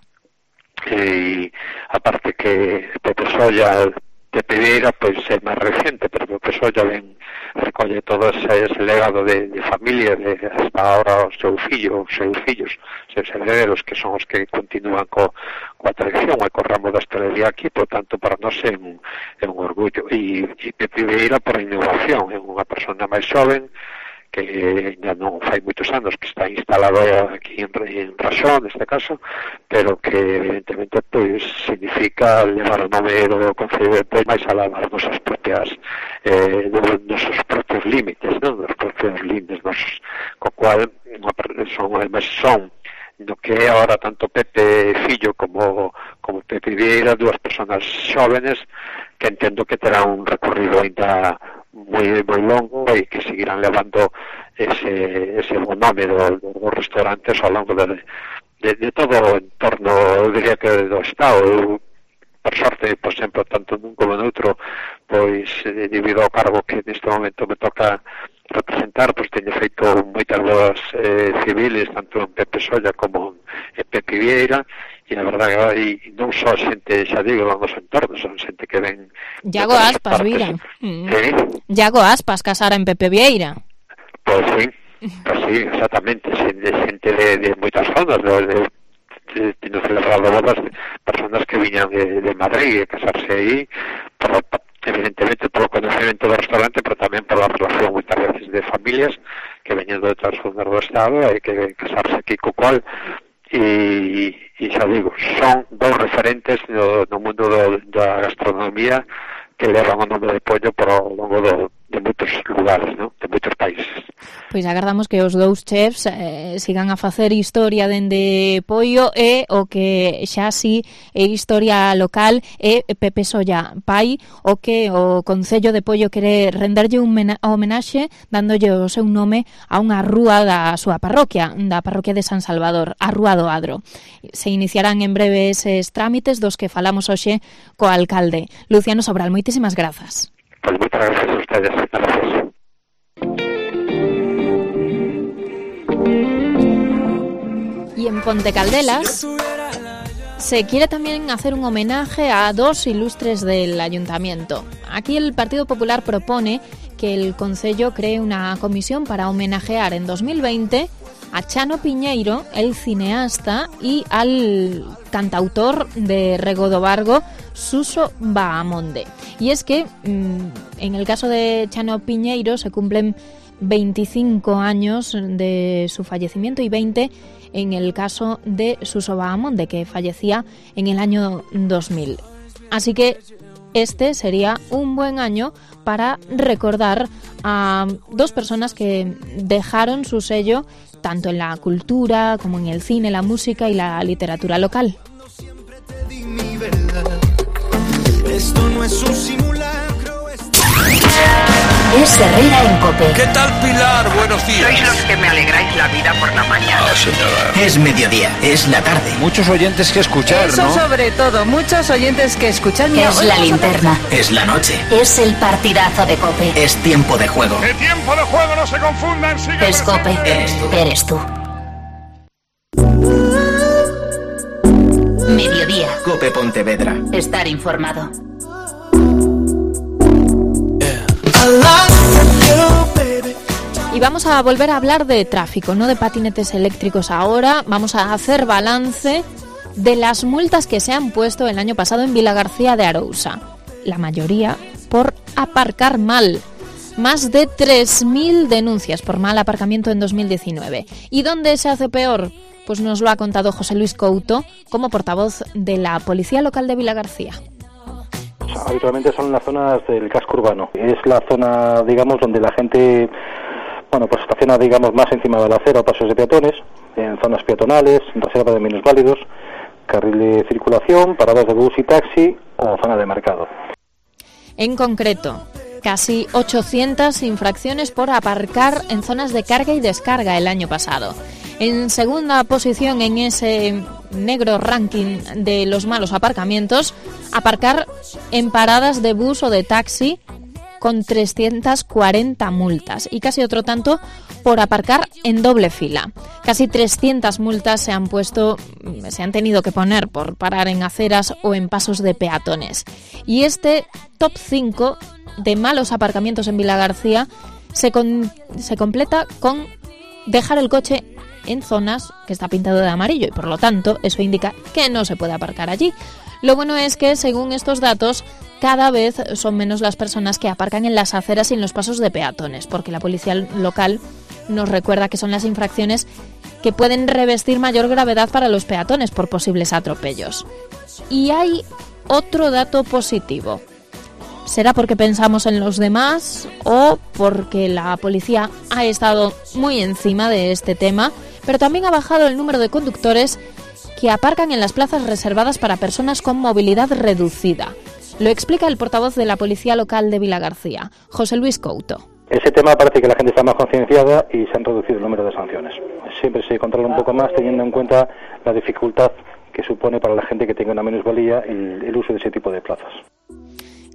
e, aparte que Pepe Solla de Pereira, pois é máis recente, pero Pepe Solla ben recolle todo ese, ese legado de, de familia, de hasta ahora o seu fillo, os seus fillos, os seus herederos, que son os que continúan co, coa tradición e co ramo da hostelería aquí, por tanto, para nós é un, é un orgullo. E, e Pepe Vieira por innovación, é unha persona máis xoven, que ainda non fai moitos anos que está instalado aquí en, en Raxón, neste caso, pero que evidentemente pois significa levar o nome do Concello de Poio máis alá das nosas propias eh, dos nosos propios límites, non? Dos propios límites nosos, co cual son, además son no que é agora tanto Pepe Fillo como, como Pepe Vieira, dúas personas xóvenes que entendo que terán un recorrido ainda moi moi longo e que seguirán levando ese, ese bon nome do, dos restaurantes ao longo de, de, de todo o entorno, eu diría que do Estado. Eu, por sorte, por exemplo, tanto nun como noutro, pois eh, debido ao cargo que neste momento me toca representar, pois teño feito moitas bodas eh, civiles, tanto en Pepe Solla como en Pepe Vieira, e a verdade que non só xente, xa digo, do noso entorno, son xente que ven... Iago Aspas, vira. Mm. ¿Sí? Iago Aspas, casara en Pepe Vieira. Pois sí, pois sí, exactamente, xente, xente de, de moitas zonas, de, de, de, teño celebrado bodas de personas que viñan de, de Madrid a casarse aí, por, evidentemente por o conocimiento do restaurante, pero tamén por a relación moitas veces de familias que veñen de outras zonas do Estado e que casarse aquí co cual e, e xa digo, son dos referentes no, no mundo do, da gastronomía que levan o nome de Pollo por ao longo do, de moitos lugares, ¿no? De moitos países. Pois agardamos que os dous chefs eh, sigan a facer historia dende Pollo e o que xa si é historia local é Pepe Solla pai, o que o Concello de Pollo quere renderlle un homenaxe dándolle o seu nome a unha rúa da súa parroquia, da parroquia de San Salvador, a Rúa do Adro. Se iniciarán en breve eses trámites dos que falamos hoxe co alcalde. Luciano Sobral, moitísimas grazas. Pues muchas gracias a ustedes. Gracias. Y en Ponte Caldelas se quiere también hacer un homenaje a dos ilustres del ayuntamiento. Aquí el Partido Popular propone que el Concello cree una comisión para homenajear en dos mil veinte a Chano Piñeiro, el cineasta, y al cantautor de Rego do Vargo, Suso Bahamonde. Y es que mmm, en el caso de Chano Piñeiro se cumplen veinticinco años de su fallecimiento y veinte en el caso de Suso Bahamonde, que fallecía en el año dos mil. Así que este sería un buen año para recordar a dos personas que dejaron su sello tanto en la cultura como en el cine, la música y la literatura local. Esto no es un simulacro. Es Herrera en COPE. ¿Qué tal, Pilar? Buenos días. Sois los que me alegráis la vida por la mañana. Ah, señora. Es mediodía, es la tarde. Muchos oyentes que escuchar, Eso ¿no? sobre todo, muchos oyentes que escuchar. Mira, es la linterna. Es la noche. Es el partidazo de COPE. Es tiempo de juego. ¡El tiempo de juego no se confundan! Sigue Es COPE. Eres tú. Eres tú. Mediodía. COPE Pontevedra. Estar informado. Y vamos a volver a hablar de tráfico, no de patinetes eléctricos ahora. Vamos a hacer balance de las multas que se han puesto el año pasado en Vilagarcía de Arousa. La mayoría por aparcar mal. Más de tres mil denuncias por mal aparcamiento en dos mil diecinueve. ¿Y dónde se hace peor? Pues nos lo ha contado José Luis Couto como portavoz de la Policía Local de Vilagarcía. Habitualmente son las zonas del casco urbano. Es la zona, digamos, donde la gente, bueno, pues estaciona, digamos, más encima de la acera o pasos de peatones, en zonas peatonales, en reserva de minusválidos, carril de circulación, paradas de bus y taxi o zona de mercado. En concreto, casi ochocientas infracciones por aparcar en zonas de carga y descarga el año pasado. En segunda posición en ese negro ranking de los malos aparcamientos, aparcar en paradas de bus o de taxi con trescientas cuarenta multas y casi otro tanto por aparcar en doble fila. Casi trescientas multas se han puesto, se han tenido que poner por parar en aceras o en pasos de peatones. Y este top cinco de malos aparcamientos en Vilagarcía se, con, se completa con dejar el coche en zonas que está pintado de amarillo y por lo tanto eso indica que no se puede aparcar allí. Lo bueno es que según estos datos cada vez son menos las personas que aparcan en las aceras y en los pasos de peatones, porque la policía local nos recuerda que son las infracciones que pueden revestir mayor gravedad para los peatones por posibles atropellos. Y hay otro dato positivo. ¿Será porque pensamos en los demás o porque la policía ha estado muy encima de este tema? Pero también ha bajado el número de conductores que aparcan en las plazas reservadas para personas con movilidad reducida. Lo explica el portavoz de la Policía Local de Vilagarcía, José Luis Couto. Ese tema parece que la gente está más concienciada y se han reducido el número de sanciones. Siempre se controla un poco más teniendo en cuenta la dificultad que supone para la gente que tenga una minusvalía el, el uso de ese tipo de plazas.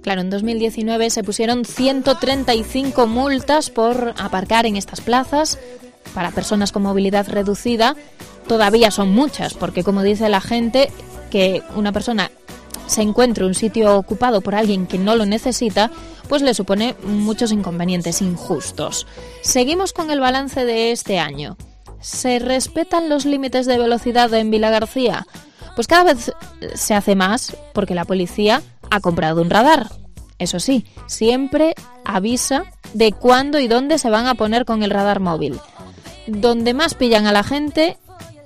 Claro, en dos mil diecinueve se pusieron ciento treinta y cinco multas por aparcar en estas plazas para personas con movilidad reducida. Todavía son muchas, porque como dice la gente, que una persona se encuentre un sitio ocupado por alguien que no lo necesita, pues le supone muchos inconvenientes injustos. Seguimos con el balance de este año. ¿Se respetan los límites de velocidad en Vilagarcía? Pues cada vez se hace más, porque la policía ha comprado un radar. Eso sí, siempre avisa de cuándo y dónde se van a poner con el radar móvil. Donde más pillan a la gente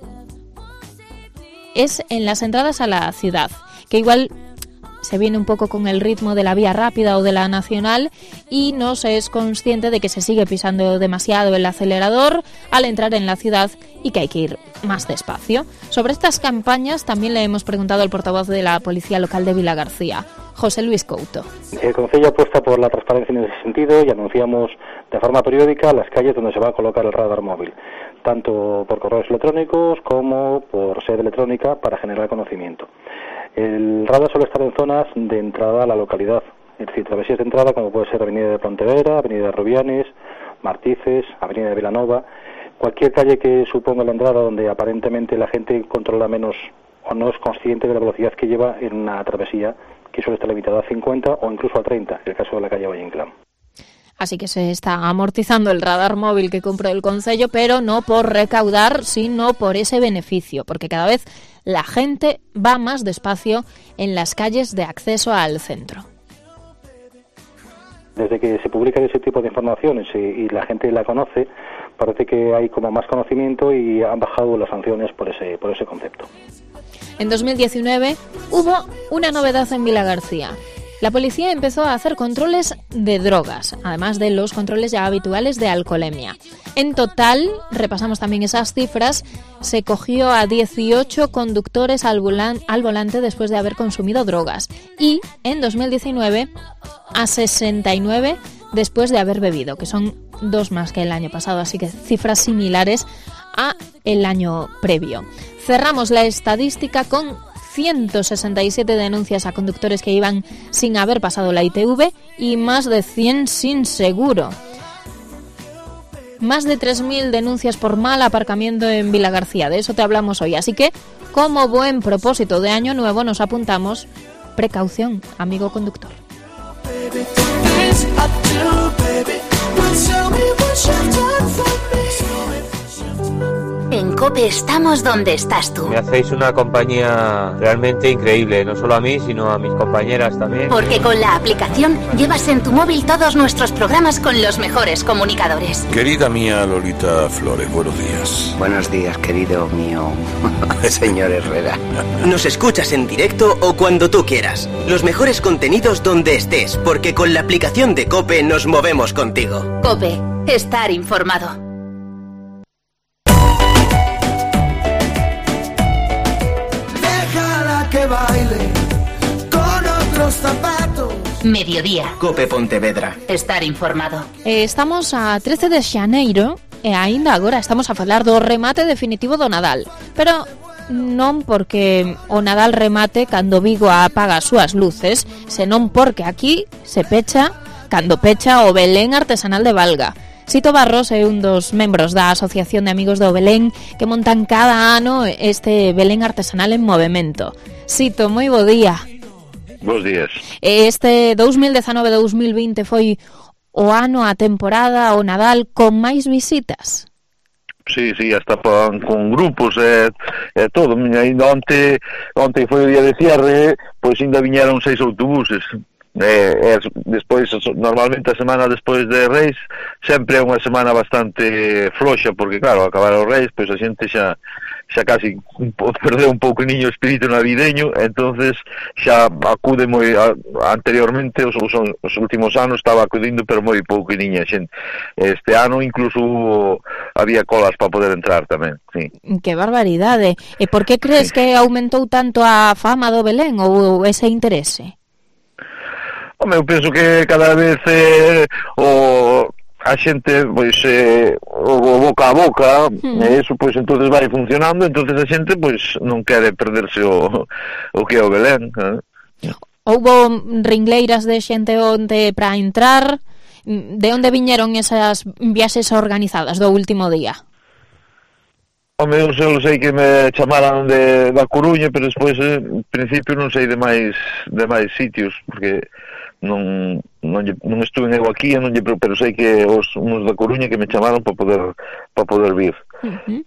es en las entradas a la ciudad, que igual se viene un poco con el ritmo de la vía rápida o de la nacional y no se es consciente de que se sigue pisando demasiado el acelerador al entrar en la ciudad y que hay que ir más despacio. Sobre estas campañas también le hemos preguntado al portavoz de la Policía Local de Vilagarcía, José Luis Couto. El Concello apuesta por la transparencia en ese sentido y anunciamos de forma periódica las calles donde se va a colocar el radar móvil, tanto por correos electrónicos como por sede electrónica para generar conocimiento. El radar suele estar en zonas de entrada a la localidad, es decir, travesías de entrada como puede ser Avenida de Pontevedra, Avenida de Rubianes, Martices, Avenida de Vilanova, cualquier calle que suponga la entrada donde aparentemente la gente controla menos o no es consciente de la velocidad que lleva en una travesía que suele estar limitada a cincuenta o incluso a treinta, en el caso de la calle Valle Inclán. Así que se está amortizando el radar móvil que compró el Concello, pero no por recaudar, sino por ese beneficio, porque cada vez la gente va más despacio en las calles de acceso al centro. Desde que se publica ese tipo de informaciones y, y la gente la conoce, parece que hay como más conocimiento y han bajado las sanciones por ese, por ese concepto. En dos mil diecinueve hubo una novedad en Vilagarcía. La policía empezó a hacer controles de drogas, además de los controles ya habituales de alcoholemia. En total, repasamos también esas cifras, se cogió a dieciocho conductores al, volan- al volante después de haber consumido drogas y en dos mil diecinueve a sesenta y nueve después de haber bebido, que son dos más que el año pasado, así que cifras similares a el año previo. Cerramos la estadística con ciento sesenta y siete denuncias a conductores que iban sin haber pasado la I T V y más de cien sin seguro. Más de tres mil denuncias por mal aparcamiento en Vilagarcía, de eso te hablamos hoy. Así que, como buen propósito de año nuevo, nos apuntamos precaución, amigo conductor. En COPE estamos donde estás tú. Me hacéis una compañía realmente increíble, no solo a mí, sino a mis compañeras también. Porque con la aplicación llevas en tu móvil todos nuestros programas con los mejores comunicadores. Querida mía Lolita Flores, buenos días. Buenos días, querido mío, señor Herrera. Nos escuchas en directo o cuando tú quieras. Los mejores contenidos donde estés, porque con la aplicación de COPE nos movemos contigo. COPE, estar informado. Que baile con otros zapatos. Mediodía. COPE Pontevedra. Estar informado. Eh, estamos a trece de xaneiro e aínda agora estamos a falar do remate definitivo do Nadal. Pero non porque o Nadal remate cando Vigo apaga as súas luces, senón porque aquí se pecha cando pecha o Belén artesanal de Valga. Sito Barros é un dos membros da Asociación de Amigos do Belén que montan cada ano este Belén artesanal en movemento. Sito, moi bo día. Bos días. Este dous mil dezanove dous mil vinte foi o ano, a temporada, o Nadal con máis visitas. Sí, sí, hasta pa, con grupos e eh, eh, todo. Ainda onte, onte foi o día de cierre, pois ainda viñeron seis autobuses. Eh, eh, despois, normalmente a semana despois de Reis sempre é unha semana bastante floxa, porque claro, acabar os Reis, pois a xente xa xa casi perdeu un pouco o niño espírito navideño, entonces xa acude moi a, anteriormente os, os, os últimos anos estaba acudindo pero moi pouco niña xente. Este ano incluso hubo, había colas para poder entrar tamén, sí. Que barbaridade. E por que crees sí. que aumentou tanto a fama do Belén ou ese interese? Home, eu penso que cada vez eh, o a xente, pois, eh, o boca a boca, mm. e eso, pois, entonces vai funcionando, entonces a xente, pois, non quere perderse o, o que é o Belén, eh? houbo ringleiras de xente onte para entrar. De onde viñeron esas viaxes organizadas do último día? Home, eu só sei que me chamaran de da Coruña, pero despois, eh, en principio, non sei de máis de máis sitios, porque non non, non estuve eu aquí, non lle, pero sei que os uns da Coruña que me chamaron para poder para poder vir. Uh-huh.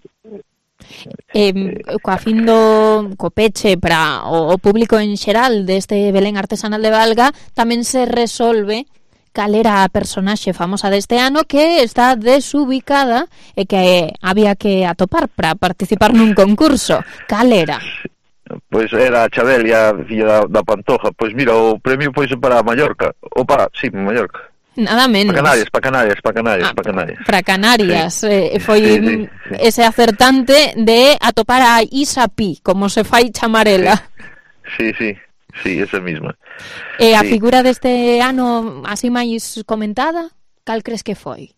Eh, coa fin do co peche para o, o público en xeral deste Belén artesanal de Valga, tamén se resolve cal era a personaxe famosa deste ano que está desubicada e que había que atopar para participar nun concurso. Cal era? Pois era a Chabelia, filla da, da Pantoja. Pois mira, o premio pois para Mallorca. Ou para, sí, Mallorca. Nada menos. Para Canarias, para Canarias, para Canarias, ah, para Canarias. Para Canarias. Sí. Eh, foi sí, sí, sí. Ese acertante de atopar a Isa Pi, como se fai chamarela. Sí, sí. Sí, esa misma. E a sí. figura deste ano así máis comentada, cal crees que foi?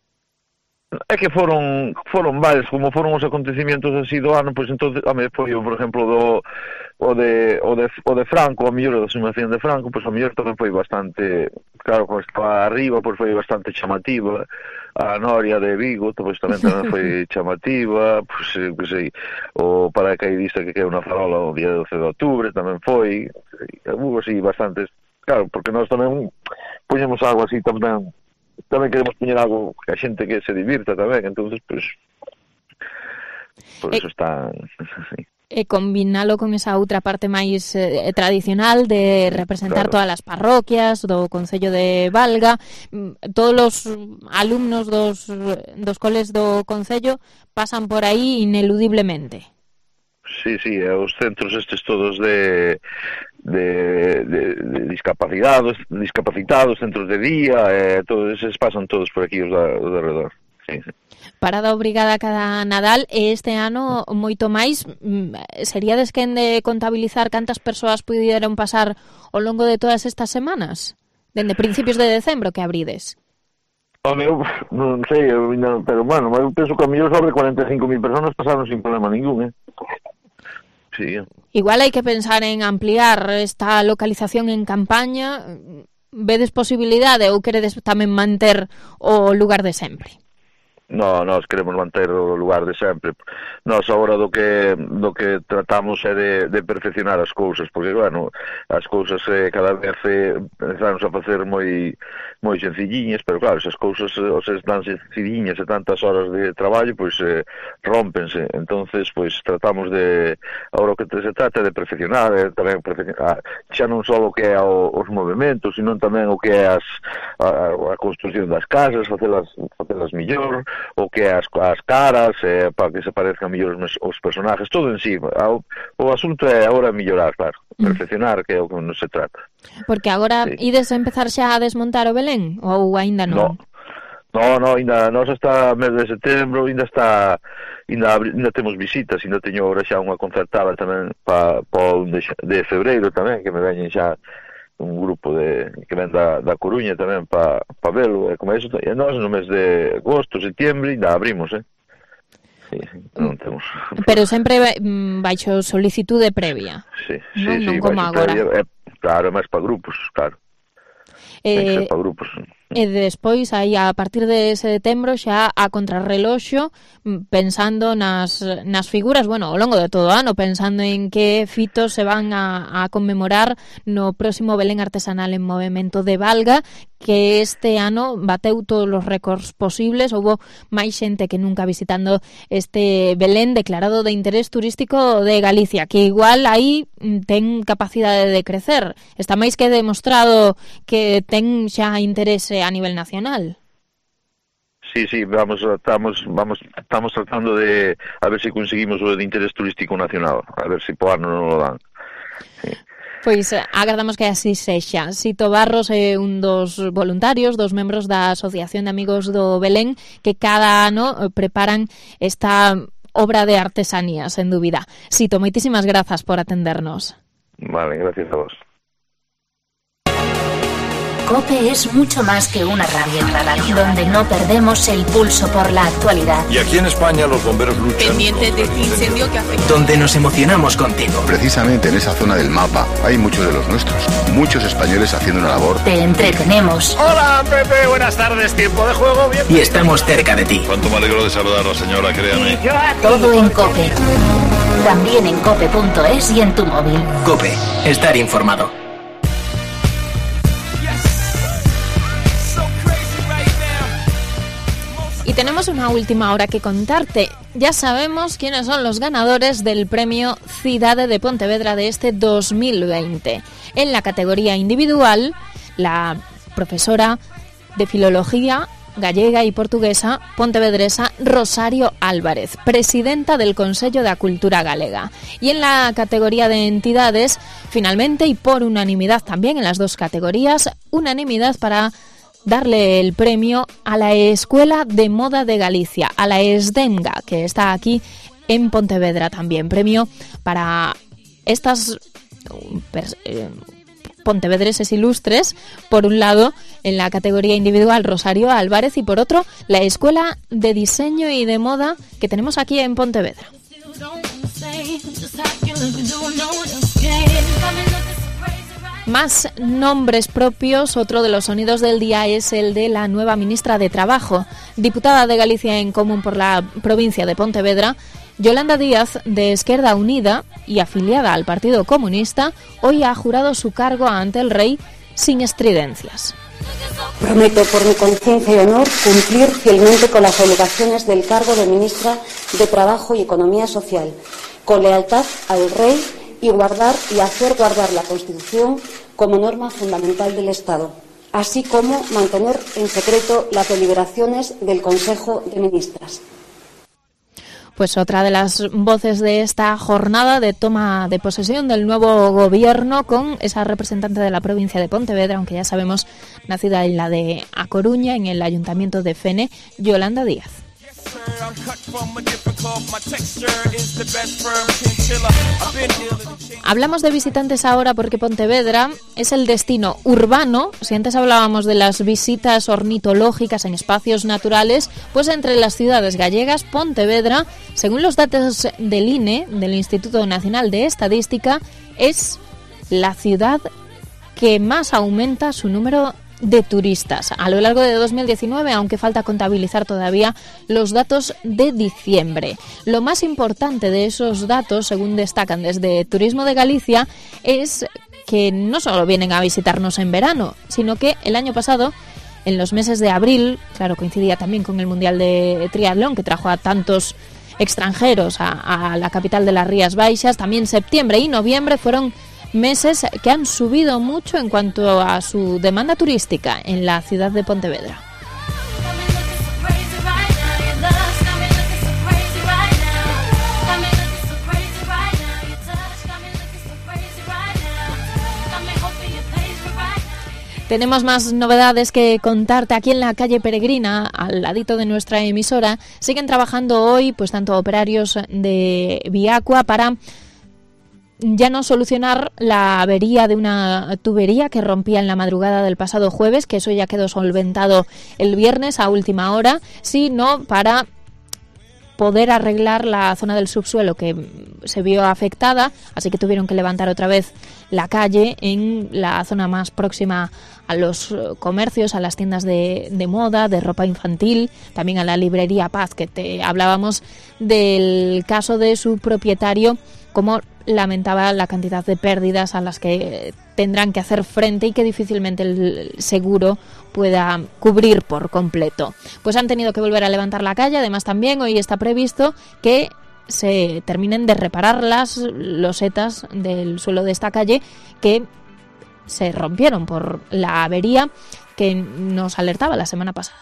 É que foron foron varios, como foron os acontecimientos así do ano, pois entonces, a me foi, por exemplo, do o de o de o de Franco, a mellor da sumación de Franco, pois a mellor tamén foi bastante, claro, como estaba arriba, pois foi bastante chamativa. A Noria de Vigo, pois tamén tamén foi chamativa, pois, que sei, o paracaidista que queda unha farola o día doce de outubro tamén foi, hubo así bastantes, claro, porque nós tamén poñemos algo así tamén, tamén queremos poñer algo que a xente que se divirta tamén, entonces, pois, por eso está así. E combinalo con esa outra parte máis eh, tradicional de representar claro. Todas as parroquias do Concello de Valga. Todos os alumnos dos, dos coles do Concello pasan por aí ineludiblemente. Sí, sí, os centros estes todos de de, de, de discapacitados, discapacitados, centros de día, eh, todos eses pasan todos por aquí os da, os de redor. Sí, sí. Parada obrigada cada Nadal e este ano moito máis. Sería desquen de contabilizar cantas persoas puderon pasar ao longo de todas estas semanas? Dende principios de decembro que abrides? Home, eu non sei, eu, non, pero bueno, eu penso que a mellor sobre cuarenta e cinco mil personas pasaron sin problema ningún, eh? Sí. Igual hai que pensar en ampliar esta localización en campaña. Vedes posibilidade ou queredes tamén manter o lugar de sempre? No, nós queremos manter o lugar de sempre. Nós agora do que do que tratamos é de, de perfeccionar as cousas, porque, bueno, as cousas eh, cada vez eh, empezamos a facer moi moi sencilliñas, pero claro, esas cousas eh, se tan sencilliñas e tantas horas de traballo, pois eh, rompense. Entonces, pois tratamos de, agora o que se trata é de perfeccionar, eh, tamén perfeccionar, xa non só o que é o, os movimentos, sino tamén o que é as, a, a construcción das casas, facelas, facelas mellor, o que as, as caras, eh, para que se parezcan mellor os, os personajes, todo en sí. O, o asunto é agora mellorar, claro, perfeccionar, que é o que non se trata. Porque agora sí. Ides a empezar xa a desmontar o Belén, ou aínda non? No, no, no, ainda, nós hasta mes de setembro, ainda está, ainda, ainda temos visitas, ainda teño agora xa unha concertada tamén para pa un de, de febreiro tamén, que me veñen xa un grupo de que ven da, da Coruña tamén para pa velo, e como eso, e nós no mes de agosto, setembro, ainda abrimos, eh? Sí, sí, non temos. Pero sempre baixo solicitude previa. Sí, sí, non, sí, non como agora. Previa, é, claro, é máis para grupos, claro. Eh, Ten que ser para grupos. E despois, aí, a partir de setembro, xa a contrarreloxo, pensando nas, nas figuras, bueno, ao longo de todo o ano, pensando en que fitos se van a, a conmemorar no próximo Belén Artesanal en Movemento de Valga, que este ano bateu todos os récords posibles. Houbo máis xente que nunca visitando este Belén declarado de interés turístico de Galicia, que igual aí ten capacidade de crecer. Está máis que demostrado que ten xa interese a nivel nacional. Sí, sí, vamos, estamos, vamos, estamos tratando de a ver si conseguimos o de interés turístico nacional, a ver si po ano non lo dan. Sí. Pois agardamos que así sexa. Sito Barros é un dos voluntarios, dos membros da Asociación de Amigos do Belén, que cada ano preparan esta obra de artesanía, sen dúbida. Sito, moitísimas grazas por atendernos. Vale, gracias a vos. COPE es mucho más que una radio, donde no perdemos el pulso por la actualidad. Y aquí en España los bomberos luchan. Pendientes de este incendio que afecta. Donde nos emocionamos contigo. Precisamente en esa zona del mapa hay muchos de los nuestros. Muchos españoles haciendo una labor. Te entretenemos. Hola, Pepe, buenas tardes, tiempo de juego. Bien. Y estamos cerca de ti. Cuánto me alegro de saludarla, señora, créame. Todo en COPE. También en cope punto es y en tu móvil. COPE, estar informado. Y tenemos una última hora que contarte. Ya sabemos quiénes son los ganadores del premio Cidade de Pontevedra de este dos mil veinte. En la categoría individual, la profesora de Filología gallega y portuguesa pontevedresa Rosario Álvarez, presidenta del Consello da Cultura Galega. Y en la categoría de entidades, finalmente y por unanimidad también en las dos categorías, unanimidad para darle el premio a la Escuela de Moda de Galicia, a la ESDEMGA, que está aquí en Pontevedra también. Premio para estas eh, pontevedreses ilustres, por un lado, en la categoría individual Rosario Álvarez, y por otro, la Escuela de Diseño y de Moda que tenemos aquí en Pontevedra. Más nombres propios. Otro de los sonidos del día es el de la nueva ministra de Trabajo, diputada de Galicia en Común por la provincia de Pontevedra, Yolanda Díaz, de Esquerda Unida y afiliada al Partido Comunista, hoy ha jurado su cargo ante el rey sin estridencias. Prometo por mi conciencia y honor cumplir fielmente con las obligaciones del cargo de ministra de Trabajo y Economía Social, con lealtad al rey y guardar y hacer guardar la Constitución como norma fundamental del Estado, así como mantener en secreto las deliberaciones del Consejo de Ministras. Pues otra de las voces de esta jornada de toma de posesión del nuevo gobierno, con esa representante de la provincia de Pontevedra, aunque ya sabemos, nacida en la de A Coruña, en el Ayuntamiento de Fene, Yolanda Díaz. Hablamos de visitantes ahora porque Pontevedra es el destino urbano. Si antes hablábamos de las visitas ornitológicas en espacios naturales, pues entre las ciudades gallegas, Pontevedra, según los datos del I N E, del Instituto Nacional de Estadística, es la ciudad que más aumenta su número de turistas a lo largo de dos mil diecinueve, aunque falta contabilizar todavía los datos de diciembre. Lo más importante de esos datos, según destacan desde Turismo de Galicia, es que no solo vienen a visitarnos en verano, sino que el año pasado, en los meses de abril, claro, coincidía también con el Mundial de Triatlón, que trajo a tantos extranjeros a, a la capital de las Rías Baixas, también septiembre y noviembre fueron meses que han subido mucho en cuanto a su demanda turística en la ciudad de Pontevedra. Tenemos más novedades que contarte aquí en la calle Peregrina, al ladito de nuestra emisora. Siguen trabajando hoy, pues tanto operarios de Viacua para ya no solucionar la avería de una tubería que rompía en la madrugada del pasado jueves, que eso ya quedó solventado el viernes a última hora, sino para poder arreglar la zona del subsuelo que se vio afectada, así que tuvieron que levantar otra vez la calle en la zona más próxima a los comercios, a las tiendas de, de moda, de ropa infantil, también a la librería Paz, que te hablábamos del caso de su propietario, como lamentaba la cantidad de pérdidas a las que tendrán que hacer frente y que difícilmente el seguro pueda cubrir por completo. Pues han tenido que volver a levantar la calle. Además, también hoy está previsto que se terminen de reparar las losetas del suelo de esta calle que se rompieron por la avería que nos alertaba la semana pasada.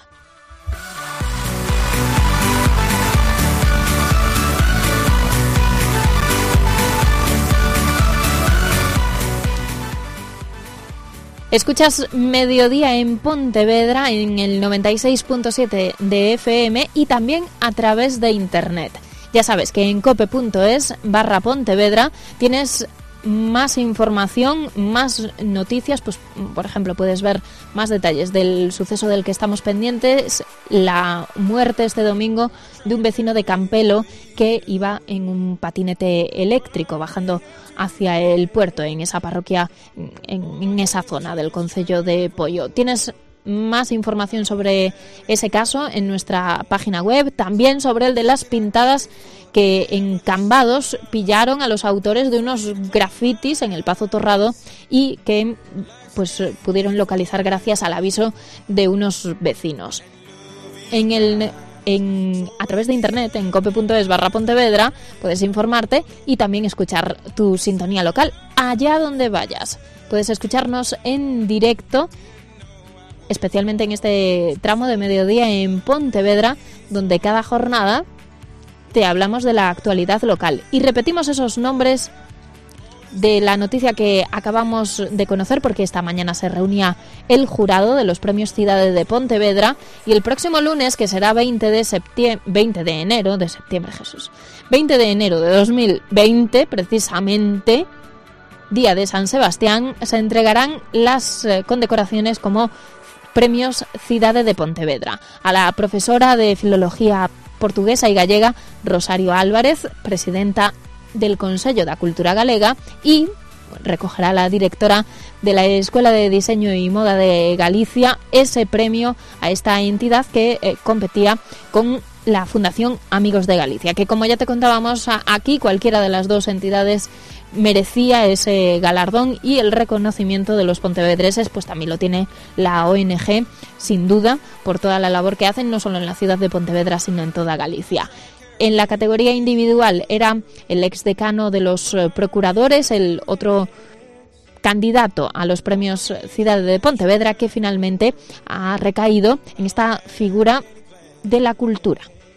Escuchas Mediodía en Pontevedra en el noventa y seis punto siete de F M y también a través de internet. Ya sabes que en cope punto es barra Pontevedra tienes más información, más noticias, pues por ejemplo puedes ver más detalles del suceso del que estamos pendientes, la muerte este domingo de un vecino de Campelo que iba en un patinete eléctrico bajando hacia el puerto en esa parroquia, en, en esa zona del concello de Poio. Tienes más información sobre ese caso en nuestra página web, también sobre el de las pintadas que en Cambados pillaron a los autores de unos grafitis en el Pazo Torrado y que pues pudieron localizar gracias al aviso de unos vecinos. En el en a través de internet en cope punto es barra Pontevedra puedes informarte y también escuchar tu sintonía local allá donde vayas. Puedes escucharnos en directo, especialmente en este tramo de mediodía en Pontevedra, donde cada jornada te hablamos de la actualidad local. Y repetimos esos nombres de la noticia que acabamos de conocer, porque esta mañana se reunía el jurado de los premios Cidade de Pontevedra, y el próximo lunes, que será veinte de septiembre, veinte de enero de septiembre, Jesús, veinte de enero de dos mil veinte, precisamente, día de San Sebastián, se entregarán las eh, condecoraciones como Premios Cidade de Pontevedra a la profesora de Filología Portuguesa y Gallega Rosario Álvarez, presidenta del Consello da Cultura Galega, y recogerá la directora de la Escuela de Diseño y Moda de Galicia ese premio a esta entidad que eh, competía con la Fundación Amigos de Galicia, que como ya te contábamos aquí, cualquiera de las dos entidades merecía ese galardón, y el reconocimiento de los pontevedreses pues también lo tiene la O N G, sin duda, por toda la labor que hacen, no solo en la ciudad de Pontevedra, sino en toda Galicia. En la categoría individual era el exdecano de los procuradores, el otro candidato a los premios Cidade de Pontevedra, que finalmente ha recaído en esta figura de la cultura.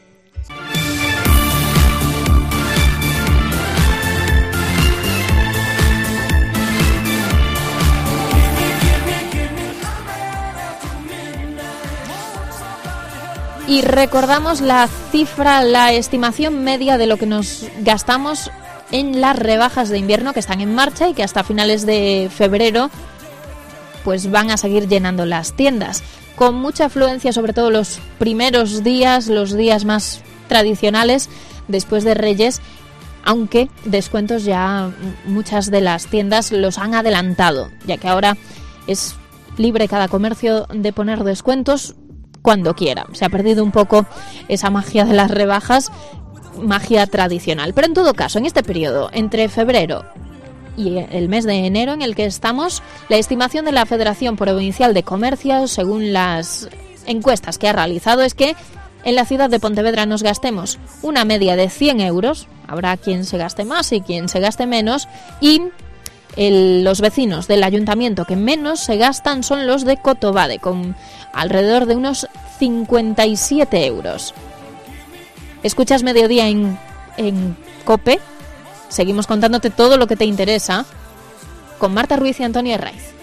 Y recordamos la cifra, la estimación media de lo que nos gastamos en las rebajas de invierno que están en marcha y que hasta finales de febrero pues van a seguir llenando las tiendas, con mucha afluencia, sobre todo los primeros días, los días más tradicionales después de Reyes, aunque descuentos ya muchas de las tiendas los han adelantado, ya que ahora es libre cada comercio de poner descuentos cuando quiera. Se ha perdido un poco esa magia de las rebajas, magia tradicional. Pero en todo caso, en este periodo, entre febrero y el mes de enero en el que estamos, la estimación de la Federación Provincial de Comercio, según las encuestas que ha realizado, es que en la ciudad de Pontevedra nos gastemos una media de cien euros. Habrá quien se gaste más y quien se gaste menos, y El, los vecinos del ayuntamiento que menos se gastan son los de Cotobade, con alrededor de unos cincuenta y siete euros. Escuchas Mediodía en, en COPE. Seguimos contándote todo lo que te interesa con Marta Ruiz y Antonio Herraiz.